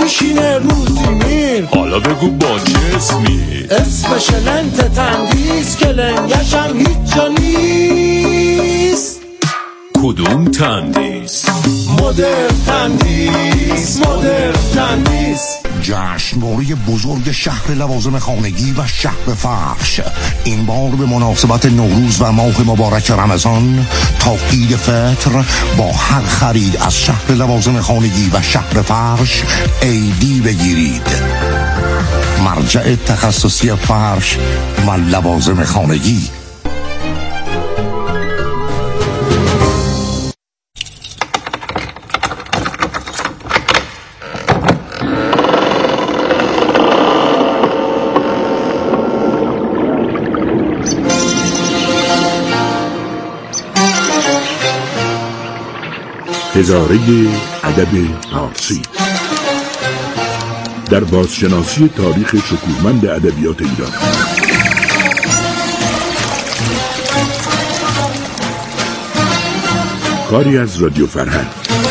میشینه روزی میر. حالا بگو با چه اسمی؟ اسمش لنت تندیس که لنگشم هیچ جا نیست. کدوم تندیس؟ مدرن تندیس، مدرن تندیس. جشنواره بزرگ شهر لوازم خانگی و شهر فرش این بار به مناسبت نوروز و ماه مبارک رمضان تا عید فطر با هر خرید از شهر لوازم خانگی و شهر فرش ایدی بگیرید. مرجع تخصصی فرش و لوازم خانگی. هزاره ادب فارسی در بازشناسی تاریخ شکوهمند ادبیات ایران. کاری از رادیو فرهنگ.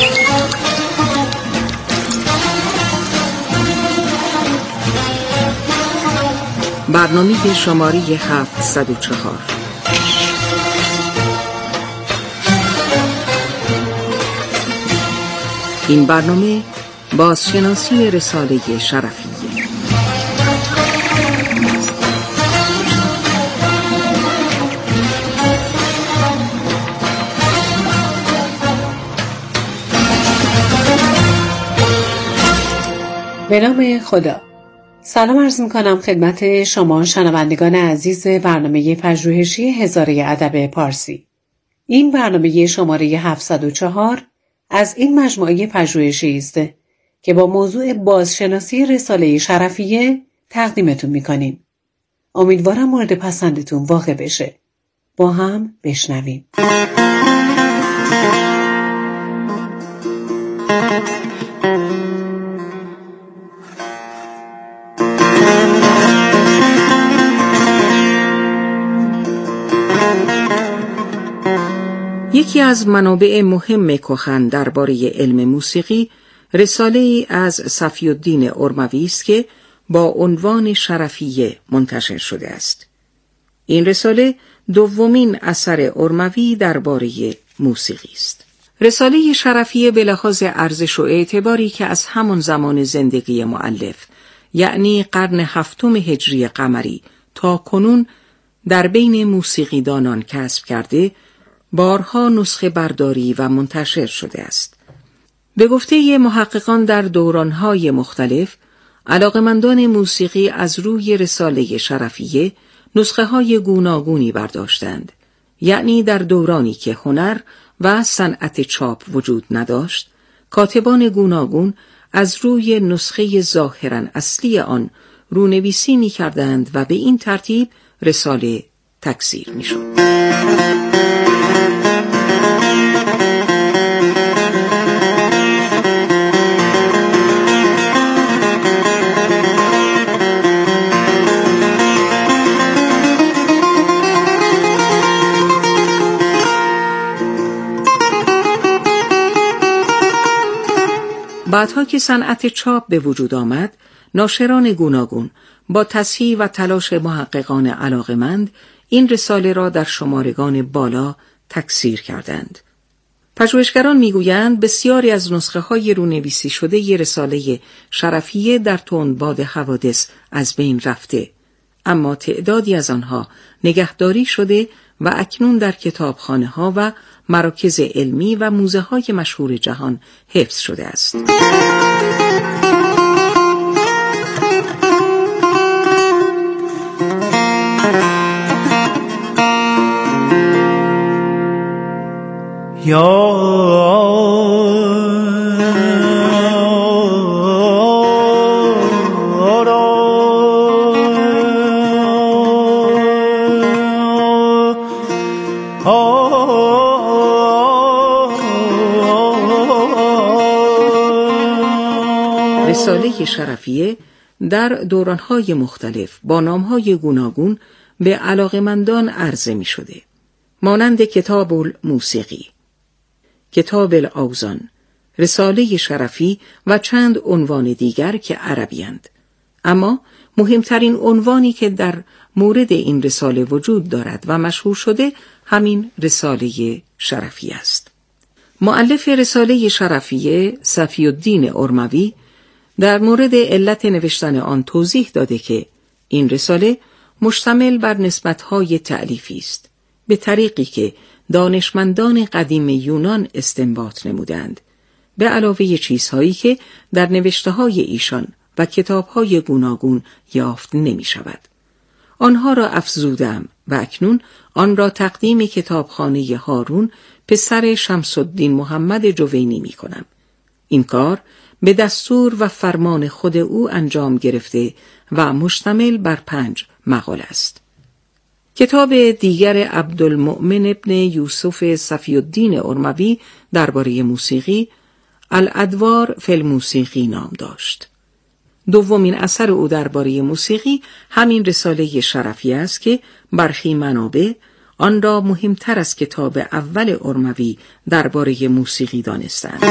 برنامه شماره 704. این برنامه بازشناسی رساله شرفیه. به نام خدا. سلام عرض می‌کنم خدمت شما شنوندگان عزیز برنامه پژوهشی هزاره ادب پارسی. این برنامه شماره 704 از این مجموعه پژوهشی است که با موضوع بازشناسی رساله شرفیه تقدیمتون می‌کنیم. امیدوارم مورد پسندتون واقع بشه. با هم بشنویم. یکی از منابع مهم کهن درباره علم موسیقی رساله‌ای از صفی‌الدین ارموی است که با عنوان شرفیه منتشر شده است. این رساله دومین اثر ارموی درباره موسیقی است. رساله شرفیه به لحاظ ارزش و اعتباری که از همان زمان زندگی مؤلف یعنی قرن 7 هجری قمری تا کنون در بین موسیقیدانان کسب کرده، بارها نسخه برداری و منتشر شده است. به گفته محققان در دورانهای مختلف، علاقمندان موسیقی از روی رساله شرفیه نسخه های گوناگونی برداشتند، یعنی در دورانی که هنر و صنعت چاپ وجود نداشت، کاتبان گوناگون از روی نسخه ظاهراً اصلی آن رونویسی می کردند و به این ترتیب رساله تکثیر می شد. بعدها که صنعت چاپ به وجود آمد، ناشران گوناگون با تصحیح و تلاش محققان علاقمند این رساله را در شمارگان بالا تکثیر کردند. پژوهشگران میگویند بسیاری از نسخه های رونویسی شده ی رساله شرفیه در تندباد حوادث از بین رفته، اما تعدادی از آنها نگهداری شده و اکنون در کتابخانه ها و مراکز علمی و موزه های مشهور جهان حفظ شده است. رساله شرفیه در دورانهای مختلف با نامهای گوناگون به علاقمندان عرضه می شده، مانند کتاب الموسیقی، کتاب الاوزان، رساله شرفی و چند عنوان دیگر که عربی‌اند. اما مهمترین عنوانی که در مورد این رساله وجود دارد و مشهور شده همین رساله شرفی است. مؤلف رساله شرفیه صفی الدین ارموی در مورد علت نوشتن آن توضیح داده که این رساله مشتمل بر نسبت‌های تألیفی است، به طریقی که دانشمندان قدیم یونان استنباط نمودند، به علاوه چیزهایی که در نوشته‌های ایشان و کتاب‌های گوناگون یافت نمی‌شود. آنها را افزودم و اکنون آن را تقدیم کتابخانه هارون پسر شمس الدین محمد جوینی می‌کنم. این کار به دستور و فرمان خود او انجام گرفته و مشتمل بر 5 مقاله است. کتاب دیگر عبدالمؤمن ابن یوسف صفی الدین ارموی درباره موسیقی الادوار فی الموسیقی نام داشت. دومین اثر او درباره موسیقی همین رساله شرفی است که برخی منابع آن را مهمتر از کتاب اول ارموی درباره موسیقی دانستند.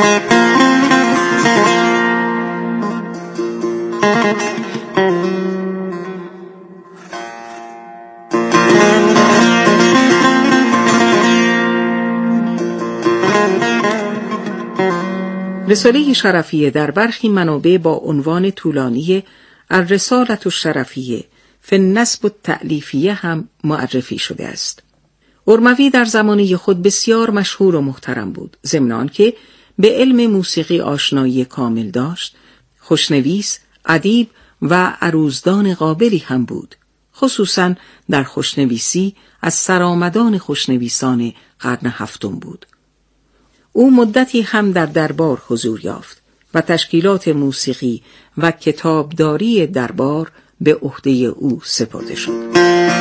رساله شرفیه در برخی منابع با عنوان طولانی الرسالة الشرفیه فی النسب التألیفیه هم معرفی شده است. ارموی در زمانه خود بسیار مشهور و محترم بود، ضمن آنکه به علم موسیقی آشنایی کامل داشت، خوشنویس، ادیب و عروضدان قابلی هم بود. خصوصاً در خوشنویسی از سرآمدان خوشنویسان قرن 7 بود. او مدتی هم در دربار حضور یافت و تشکیلات موسیقی و کتابداری دربار به عهده او سپرده شد.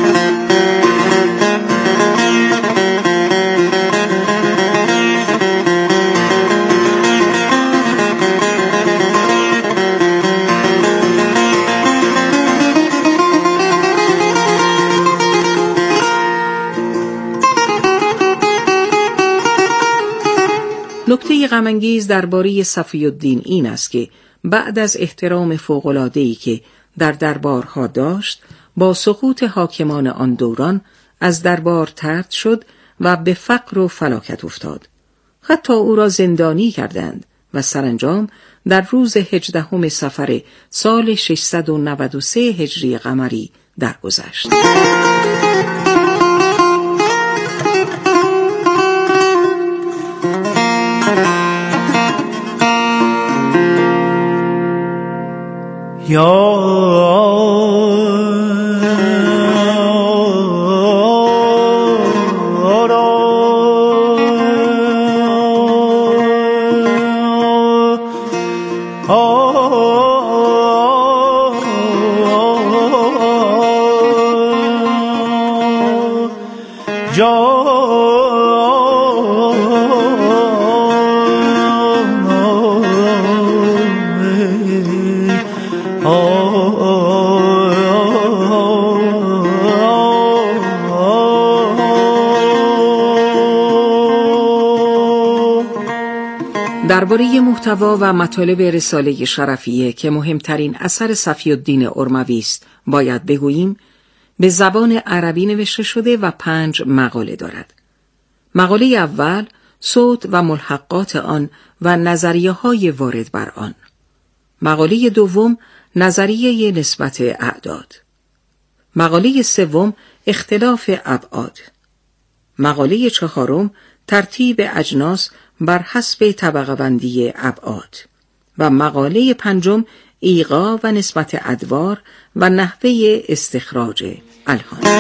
نکته غم‌انگیز درباره صفی الدین این است که بعد از احترام فوق‌العاده‌ای که در دربارها داشت، با سقوط حاکمان آن دوران از دربار طرد شد و به فقر و فلاکت افتاد. حتی او را زندانی کردند و سرانجام در روز 18 صفر سال 693 هجری قمری درگذشت. درباره محتوا و مطالب رساله شرفیه که مهمترین اثر صفی الدین ارموی است باید بگوییم به زبان عربی نوشته شده و 5 مقاله دارد. مقاله اول صوت و ملحقات آن و نظریه‌های وارد بر آن. مقاله دوم نظریه نسبت اعداد. مقاله سوم اختلاف ابعاد. مقاله چهارم ترتیب اجناس بر حسب طبقه بندی ابعاد و مقاله پنجم ایقاع و نسبت ادوار و نحوه استخراج الحان.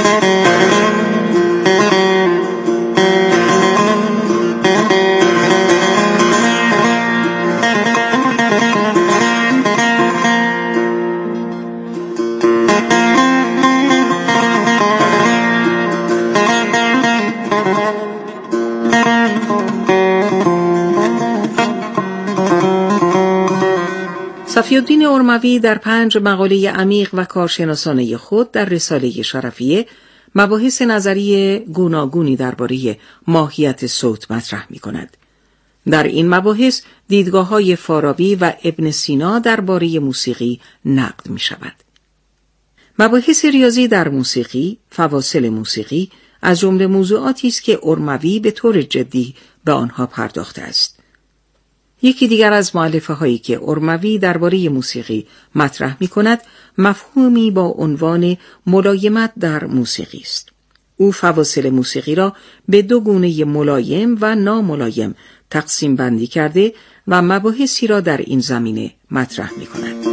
صفی الدین ارموی در 5 مقاله عمیق و کارشناسانه خود در رساله شرفیه مباحث نظری گوناگونی درباره ماهیت صوت مطرح می کند. در این مباحث دیدگاه‌های فارابی و ابن سینا درباره موسیقی نقد می‌شود. مباحث ریاضی در موسیقی، فواصل موسیقی از جمله موضوعاتی است که ارموی به طور جدی به آنها پرداخته است. یکی دیگر از مؤلفه‌هایی که ارموی درباره موسیقی مطرح می‌کند، مفهومی با عنوان ملایمت در موسیقی است. او فواصل موسیقی را به دو گونه ملایم و ناملایم تقسیم بندی کرده و مباحثی را در این زمینه مطرح می‌کند.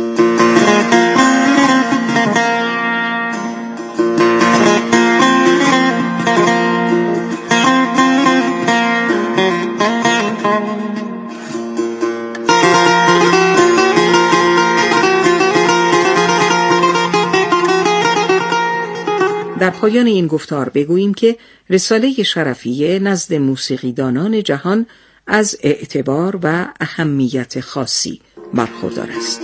در پایان این گفتار بگوییم که رساله شرفیه نزد موسیقیدانان جهان از اعتبار و اهمیت خاصی برخوردار است.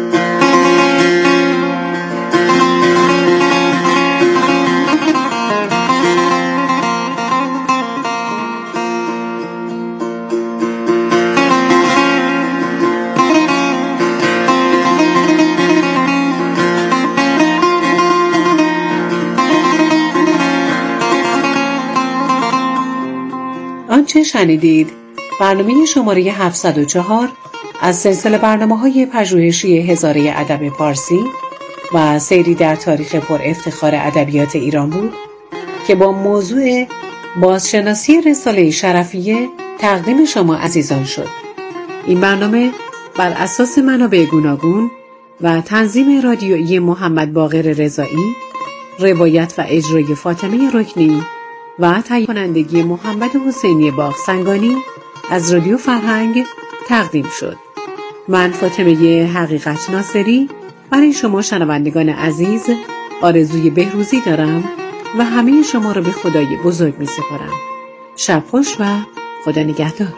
آنچه شنیدید برنامه شماره 704 از سلسله برنامه‌های پژوهشی هزاره ادب پارسی و سیری در تاریخ پر افتخار ادبیات ایران بود که با موضوع بازشناسی رساله شرفیه تقدیم شما عزیزان شد. این برنامه بر اساس منابع گوناگون و تنظیم رادیویی محمد باقر رضایی، روایت و اجرای فاطمه رکنی و تهیه کنندگی محمد حسینی باغسنگانی از رادیو فرهنگ تقدیم شد. من فاطمه حقیقت ناصری برای شما شنوندگان عزیز آرزوی بهروزی دارم و همه شما را به خدای بزرگ می سپارم. شب خوش و خدا نگهدار.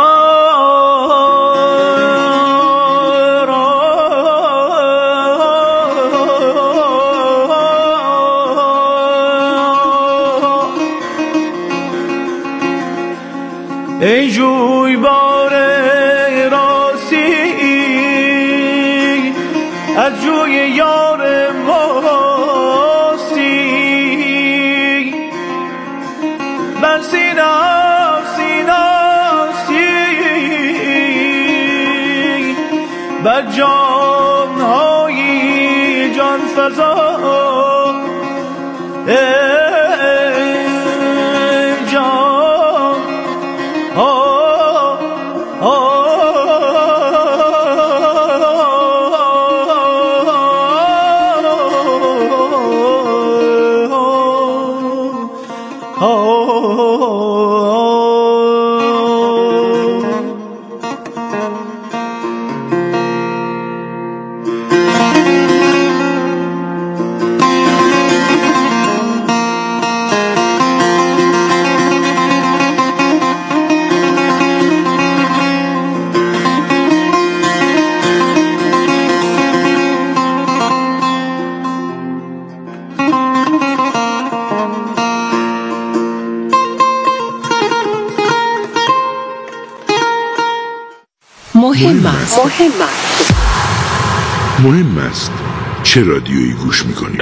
ای جویبار راستی از جوی یار ماستی بر سیناستی بر جانهای جان فضا مهم است چه رادیویی گوش میکنید.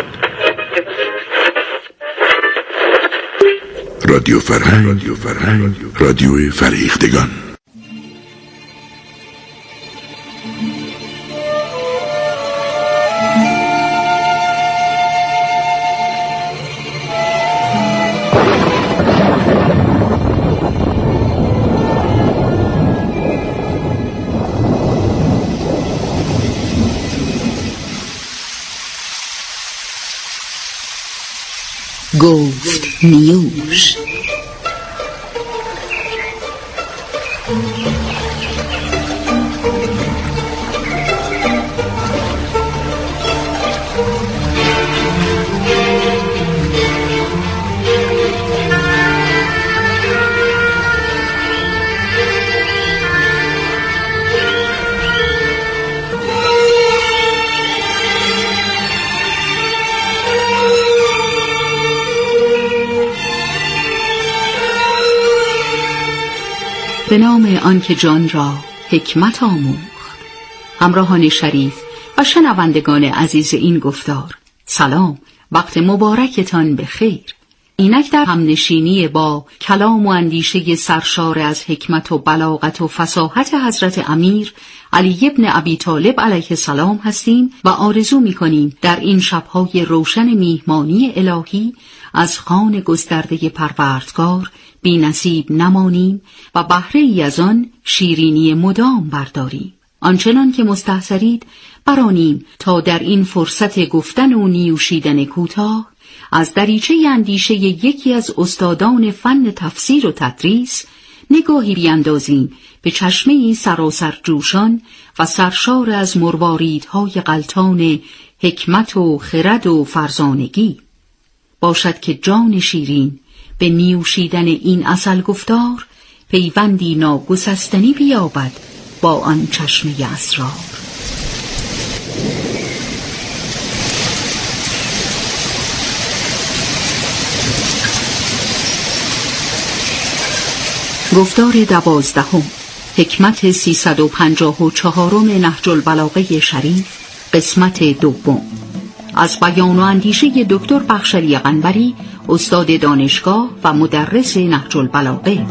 رادیو فرهنگ، رادیو فرهیختگان. گفت نیوش. به نام آنکه جان را حکمت آموخت. همراهان شریف و شنوندگان عزیز این گفتار، سلام، وقت مبارکتان به خیر. اینک در همنشینی با کلام و اندیشه سرشار از حکمت و بلاغت و فصاحت حضرت امیر علی ابن ابی طالب علیه السلام هستیم و آرزو می‌کنیم در این شب‌های روشن میهمانی الهی از خوان گسترده پروردگار بی نصیب نمانیم و بهره ای از آن شیرینی مدام برداریم. آنچنان که مستحضرید برانیم تا در این فرصت گفتن و نیوشیدن کوتاه از دریچه اندیشه یکی از استادان فن تفسیر و تدریس نگاهی بیندازیم به چشمه‌ای سراسر جوشان و سرشار از مرواریدهای غلطان حکمت و خرد و فرزانگی. باشد که جان شیرین به نیوشیدن این عسل گفتار پیوندی ناگسستنی بیابد با آن چشمه اسرار. گفتار 12، حکمت 354 نهج البلاغه شریف، قسمت دوم، از بیان و اندیشه دکتر بخشلی قنبری، استاد دانشگاه و مدرس نهج البلاغه.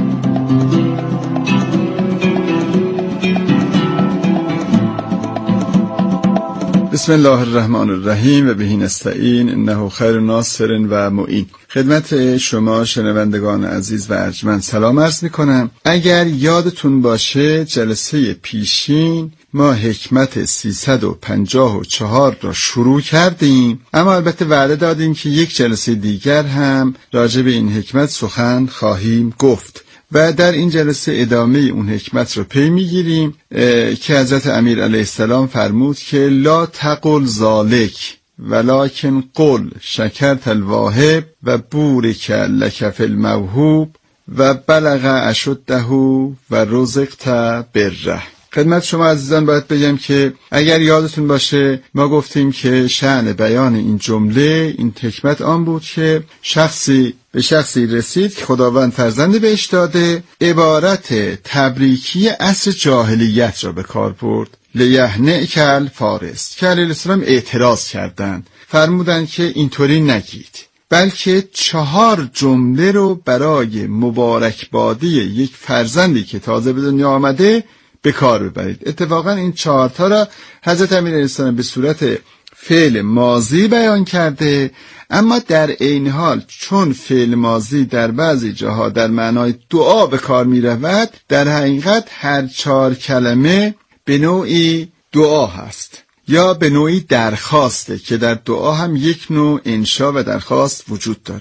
بسم الله الرحمن الرحیم و بهی نستعین انه خیر ناصر و معین. خدمت شما شنوندگان عزیز و ارجمند سلام عرض میکنم. اگر یادتون باشه جلسه پیشین ما حکمت 354 را شروع کردیم، اما البته وعده دادیم که یک جلسه دیگر هم راجع به این حکمت سخن خواهیم گفت و در این جلسه ادامه اون حکمت رو پی میگیریم که حضرت امیر علیه السلام فرمود که لا تقل ذالک ولکن قل شکرت الواهب و بورک لک فی الموهوب و بلغ اشده و رزقت بره. خدمت شما عزیزان باید بگم که اگر یادتون باشه ما گفتیم که شأن بیان این جمله، این حکمت آن بود که شخصی به شخصی رسید که خداوند فرزند بهش داده، عبارت تبریکی عصر جاهلیت را به کار برد، لیهنئک الفارس، که علیه السلام اعتراض کردند، فرمودند که اینطوری نگید، بلکه 4 جمله رو برای مبارکبادی یک فرزندی که تازه به دنیا آمده به کار ببرید. اتفاقا این 4 تا را حضرت امیر علیه السلام به صورت فعل ماضی بیان کرده، اما در عین حال چون فعل ماضی در بعضی جاها در معنای دعا به کار می رود، در حقیقت هر 4 کلمه به نوعی دعا هست یا به نوعی درخواسته که در دعا هم یک نوع انشا و درخواست وجود داره.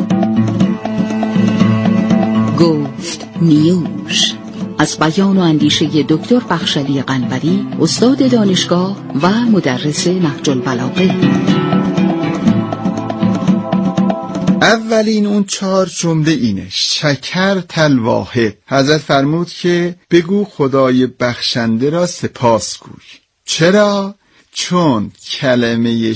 گفت نیوش، از بیان و اندیشه دکتر بخشلی قنبری، استاد دانشگاه و مدرس نهج البلاغه. اولین اون 4 جمله اینه: شکرت الواهب. حضرت فرمود که بگو خدای بخشنده را سپاس گوی. چرا؟ چون کلمه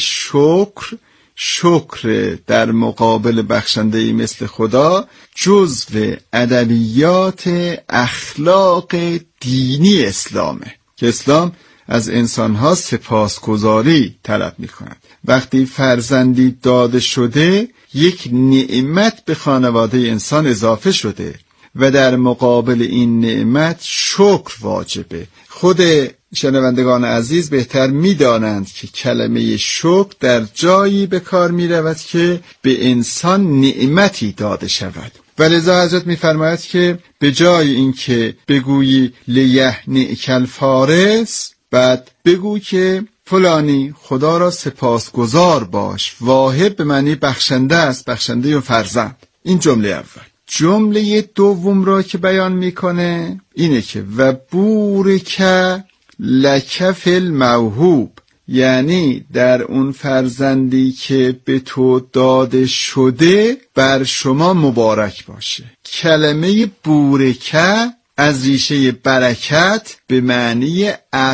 شکر در مقابل بخشنده‌ای مثل خدا جزو ادبیات اخلاق دینی اسلامه که اسلام از انسانها سپاسگزاری طلب می‌کند. وقتی فرزندی داده شده یک نعمت به خانواده انسان اضافه شده و در مقابل این نعمت شکر واجبه. خود شنوندگان عزیز بهتر می‌دانند که کلمه شکر در جایی به کار می‌رود که به انسان نعمتی داده شود. ولذا حضرت می‌فرماید که به جای اینکه بگویی لیهنئک الفارس، بعد بگو که فلانی خدا را سپاسگزار باش. واهب به معنی بخشنده است، بخشنده و فرزند. این جمله اول. جمله دوم را که بیان میکنه اینه که و بورک لک فی الموهوب، یعنی در اون فرزندی که به تو داده شده بر شما مبارک باشه. کلمه بورکه از ریشه برکت به معنی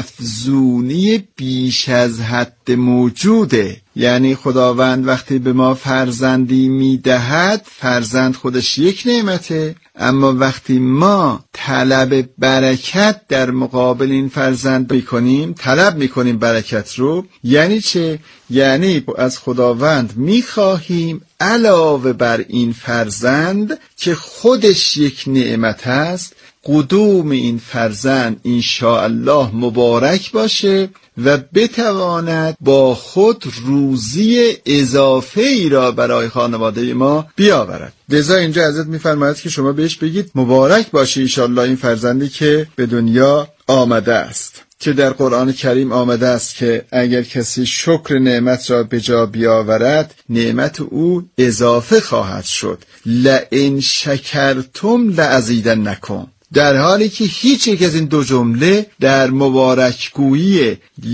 افزونی بیش از حد موجوده. یعنی خداوند وقتی به ما فرزندی میدهد، فرزند خودش یک نعمته، اما وقتی ما طلب برکت در مقابل این فرزند میکنیم، طلب میکنیم برکت رو، یعنی چه؟ یعنی از خداوند میخواهیم علاوه بر این فرزند که خودش یک نعمت است، قدوم این فرزند انشاءالله مبارک باشه و بتواند با خود روزی اضافه ای را برای خانواده ما بیاورد. لذا اینجا حضرت میفرماید که شما بهش بگید مبارک باشه انشاءالله این فرزندی که به دنیا آمده است، که در قرآن کریم آمده است که اگر کسی شکر نعمت را به جا بیاورد نعمت او اضافه خواهد شد. لئن شکرتم لازیدنکم، در حالی که هیچ یک از این دو جمله در مبارکگویی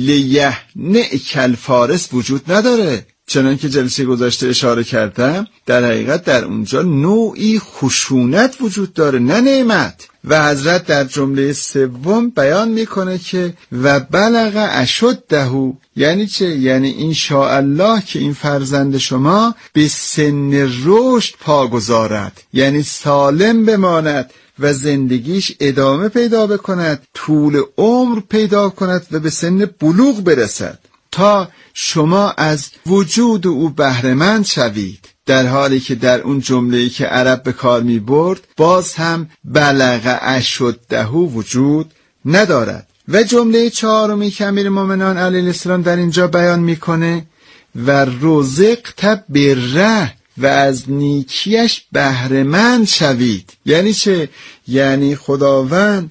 لیهنئک الفارس وجود نداره. چنان که جلسه گذشته اشاره کردم، در حقیقت در اونجا نوعی خشونت وجود داره، نه نعمت. و حضرت در جمله سوم بیان میکنه که و بلغ اشده، یعنی چه؟ یعنی انشاءالله که این فرزند شما به سن رشد پا گذارد، یعنی سالم بماند و زندگیش ادامه پیدا بکند، طول عمر پیدا کند و به سن بلوغ برسد تا شما از وجود او بهره‌مند شوید. در حالی که در اون جمله‌ای که عرب به کار می برد باز هم بلغ اشده وجود ندارد. و جمله چهارمی که امیرالمومنین علیه السلام در اینجا بیان میکنه و رزقت بره، و از نیکیش بهره‌مند شوید. یعنی چه؟ یعنی خداوند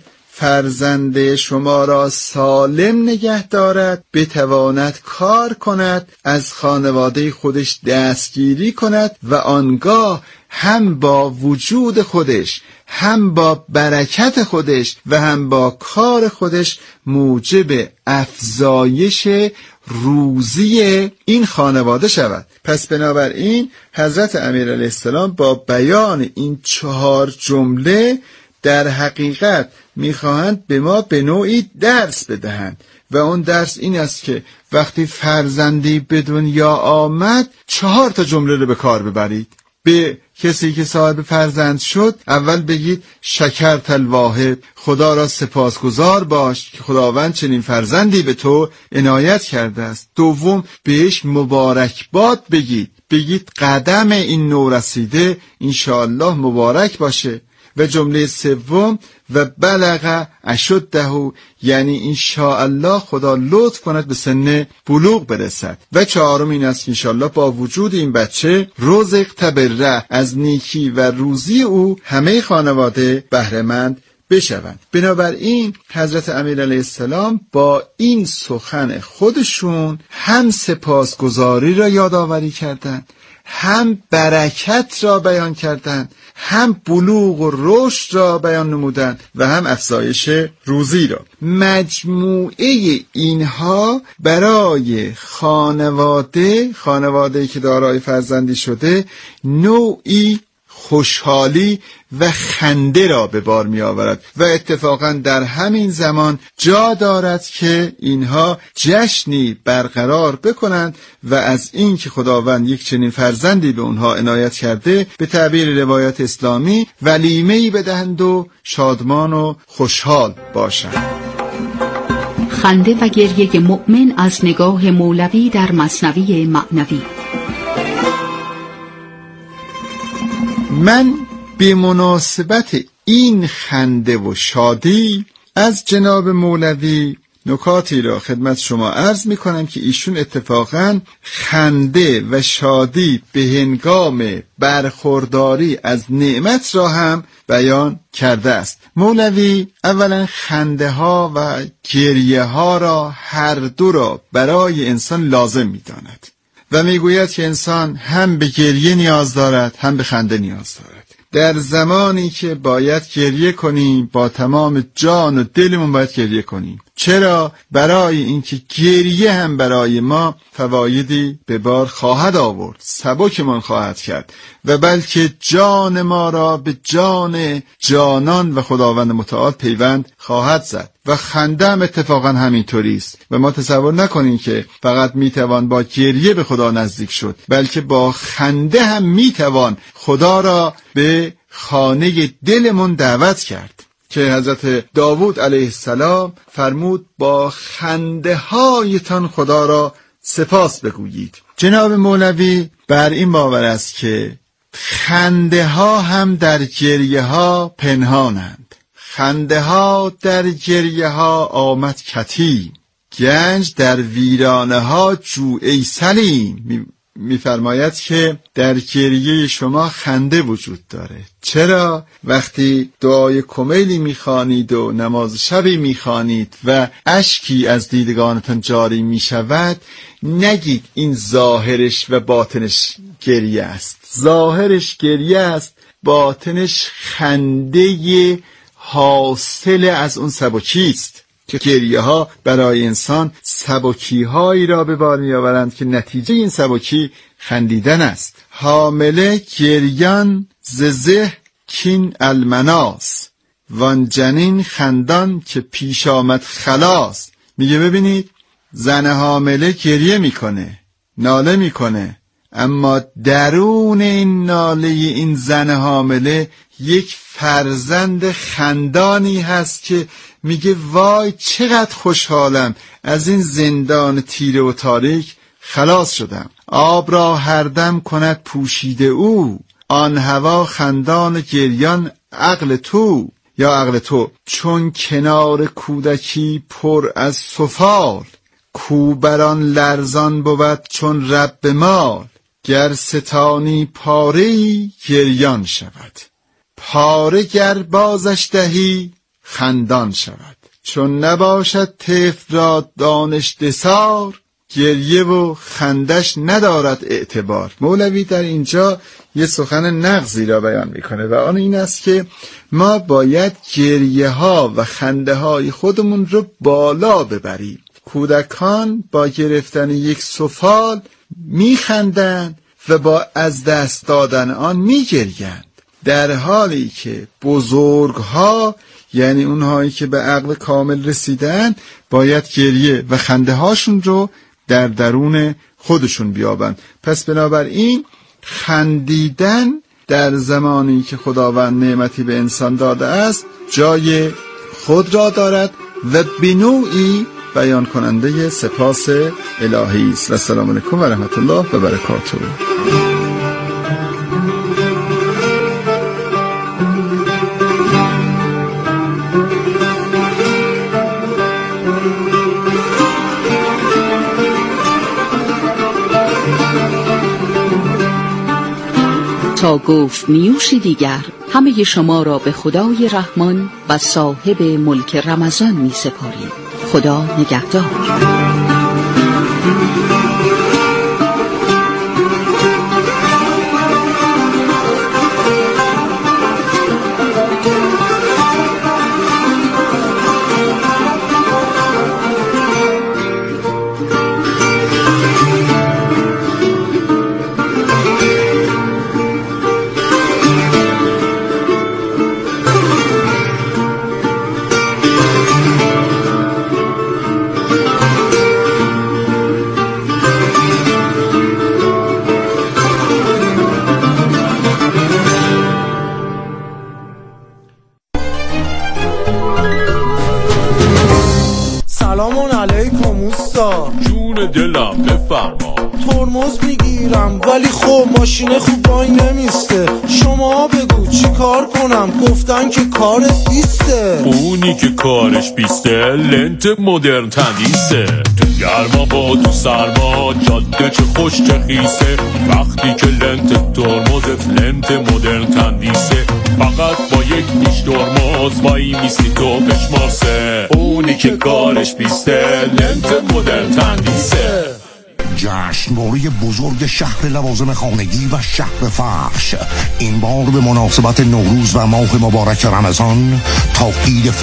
فرزند شما را سالم نگه دارد، بتواند کار کند، از خانواده خودش دستگیری کند و آنگاه هم با وجود خودش، هم با برکت خودش و هم با کار خودش موجب افزایش روزی این خانواده شود. پس بنابراین حضرت امیر علیه السلام با بیان این 4 جمله در حقیقت میخواهند به ما به نوعی درس بدهند و اون درس این است که وقتی فرزندی به دنیا آمد 4 جمله رو به کار ببرید. به کسی که صاحب فرزند شد اول بگید شکرت الواهب، خدا را سپاسگزار باش که خداوند چنین فرزندی به تو عنایت کرده است. دوم بهش مبارکباد بگید قدم این نورسیده انشاءالله مبارک باشه. و جمله سوم و بلغ اشده، یعنی انشاءالله خدا لطف کند به سن بلوغ برسد. و چهارم این است که انشاءالله با وجود این بچه رزقت بره، از نیکی و روزی او همه خانواده بهره‌مند بشوند. بنابراین حضرت امیر علیه السلام با این سخن خودشون هم سپاسگزاری را یادآوری کردند، هم برکت را بیان کردند، هم بلوغ و رشد را بیان نمودند و هم افزایش روزی را. مجموعه اینها برای خانواده که دارای فرزندی شده نوعی خوشحالی و خنده را به بار می آورد و اتفاقا در همین زمان جا دارد که اینها جشنی برقرار بکنند و از این که خداوند یک چنین فرزندی به اونها عنایت کرده به تعبیر روایت اسلامی ولیمه‌ای بدهند و شادمان و خوشحال باشند. خنده و گریه مؤمن از نگاه مولوی در مثنوی معنوی. من به مناسبت این خنده و شادی از جناب مولوی نکاتی را خدمت شما عرض می کنم که ایشون اتفاقاً خنده و شادی به هنگام برخورداری از نعمت را هم بیان کرده است. مولوی اولا خنده ها و گریه ها را هر دو را برای انسان لازم می داند و میگوید که انسان هم به گریه نیاز دارد هم به خنده نیاز دارد. در زمانی که باید گریه کنیم با تمام جان و دلمون باید گریه کنیم چرا؟ برای اینکه گریه هم برای ما فوایدی به بار خواهد آورد، سبکمان خواهد کرد و بلکه جان ما را به جان جانان و خداوند متعال پیوند خواهد زد. و خنده هم اتفاقا همینطوری است و ما تصور نکنیم که فقط میتوان با گریه به خدا نزدیک شد، بلکه با خنده هم میتوان خدا را به خانه دلمون دعوت کرد که حضرت داوود علیه السلام فرمود با خنده هایتان خدا را سپاس بگویید. جناب مولوی بر این باور است که خنده ها هم در گریه ها پنهانند. خنده ها در گریه ها آمد کتیم، گنج در ویرانه ها جو ای سلیم. میفرماید که در گریه شما خنده وجود داره. چرا؟ وقتی دعای کمیلی میخوانید و نماز شبی میخوانید و اشکی از دیدگانتان جاری میشود، نگید این ظاهرش و باطنش گریه است. ظاهرش گریه است، باطنش خنده حاصل از اون سبکی است که گریه ها برای انسان سبکی هایی را به بار می آورند که نتیجه این سبکی خندیدن است. حامله گریان ززه کین المناس، وان جنین خندان که پیش آمد خلاص. میگه ببینید زن حامله گریه میکنه، ناله میکنه، اما درون این ناله این زن حامله یک فرزند خندانی هست که میگه وای چقدر خوشحالم، از این زندان تیره و تاریک خلاص شدم. آب را هر دم کند پوشیده او، آن هوا خندان گریان عقل تو. یا عقل تو چون کنار کودکی پر از سفال، کوبران لرزان بود چون رب مال. گر ستانی پاره‌ای گریان شود، پاره گر بازش دهی خندان شود. چون نباشد طفل را دانش دسار، گریه و خندش ندارد اعتبار. مولوی در اینجا یه سخن نغزی را بیان میکنه و آن این است که ما باید گریه ها و خنده های خودمون رو بالا ببریم. کودکان با گرفتن یک سفال میخندند و با از دست دادن آن میگریند، در حالی که بزرگها یعنی اونهایی که به عقل کامل رسیدن باید گریه و خنده هاشون رو در درون خودشون بیابند. پس بنابراین خندیدن در زمانی که خداوند نعمتی به انسان داده است جای خود را دارد و بنوعی بیان کننده سپاس الهی است. و السلام علیکم و رحمت الله و برکاته. تا گفت نیوشی دیگر همه شما را به خدای رحمان و صاحب ملک رمضان می سپاریم. خدا نگهدار. جون دلم بفرما. ترمز میگیرم ولی خب ماشین خوب وای نمیسته. شما بگو چی کار کنم؟ گفتن که کارت بیسته. اونی که کارش بیسته لنت مدرن تندیسه. تو گرما با تو سرما جاده چه خوش چه خیسه. وقتی که لنت ترمزت لنت مدرن تندیسه، فقط با یک نیش ترمز وای میسی تو بشمارسه. اونی که کارش بیسته لنت مدرن تندیسه. جشنواره بزرگ شهر لوازم خانگی و شهر فرش این بار به مناسبت نوروز و ماه مبارک رمضان تا عید